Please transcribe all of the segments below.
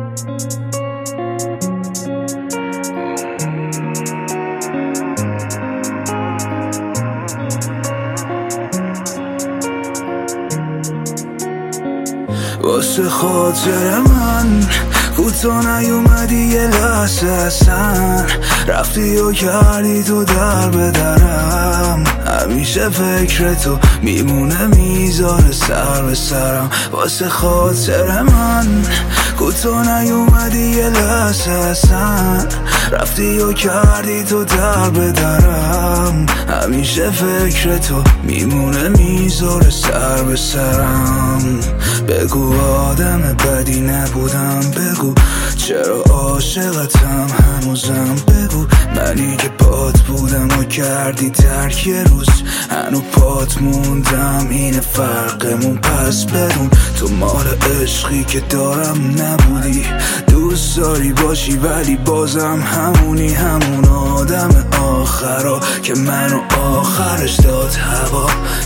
واسه خاطر من کوتا نیومدی یه لحظه اصلا، رفتی و کردی تو در به درم. همیشه فکر تو میمونه میذاره سر به سرم. واسه خاطر من کوتا نیومدی یه لحظه اصلا، رفتی و کردی تو در به درم. همیشه فکر تو میمونه میذاره سر به سرم. بگو آدم بدی نبودم، بگو چرا عاشقتم هنوزم، بگو منی که پات بودم و کردی ترک یه روز هنو پات موندم. اینه فرقمون پس بدون تو مال عشقی که دارم نبودی. دوست داری باشی ولی بازم همونی، همون آدم آخرا که منو آخرش داد هوا.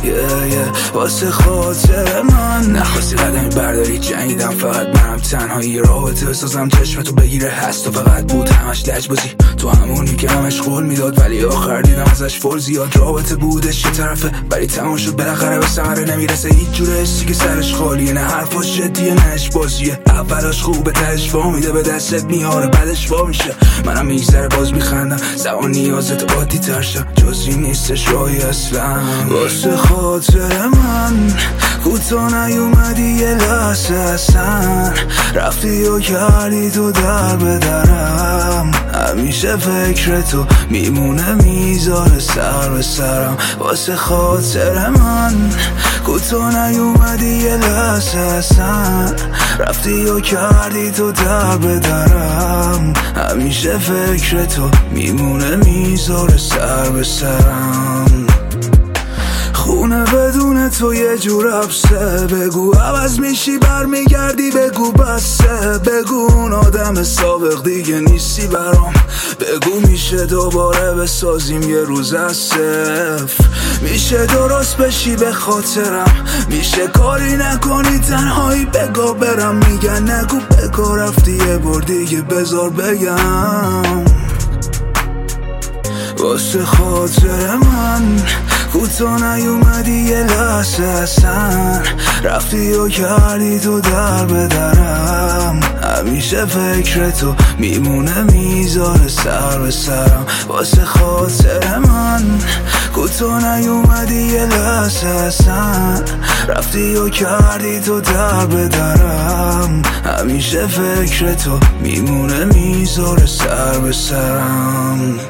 واسه خاطر من نخواستی قدمی برداری، جنگیدم فقط منم تنهایی. رابطه بسازم چشمتو بگیره هست و فقط بود همش لجبازی. تو همونی که همش قول میداد ولی آخر دیدم ازش فول زیاد. رابطه بودش یه طرفه ولی تمام شد بالاخره به ثمره نمیرسه. هیچ جوره حسی که سرش خالیه، نه حرفاش جدیه نه اش بازیه. اولاش خوبه تهش وا میده به دستت میاره بعدش وا میشه. منم میگذره باز میخندم، زمان نیازت عادی تر شد، جزی نیستش راهی اصلا. واسه خاطر من کوتا نیومدی یه لحظه اصلا، رفتی و کردی تو در به درم. همیشه فکر تو میمونه میذاره سر به سرم. واسه خاطر من کوتا نیومدی یه لحظه اصلا، رفتی و کردی تو در به درم. همیشه فکر تو میمونه میذاره سر به سرم. خونه بدون تو یه جور حبسه، بگو عوض میشی برمیگردی، بگو بسه، بگو اون آدم سابق دیگه نیستی برام، بگو میشه دوباره بسازیم یه روز از صفر، میشه درست بشی به خاطرم، میشه کاری نکنی تنهایی بگو برم، میگن نگو بگو رفتی یه بار دیگه بذار بگم. واسه خاطر من کوتا نیومدی یه لحظه اصلا، رفتی و کردی تو در به درم. همیشه فکر تو میمونه میذاره سر به سرم. واسه خاطر من کوتا نیومدی یه لحظه اصلا، رفتی و کردی تو در به درم. همیشه فکر تو میمونه میذاره سر به سرم.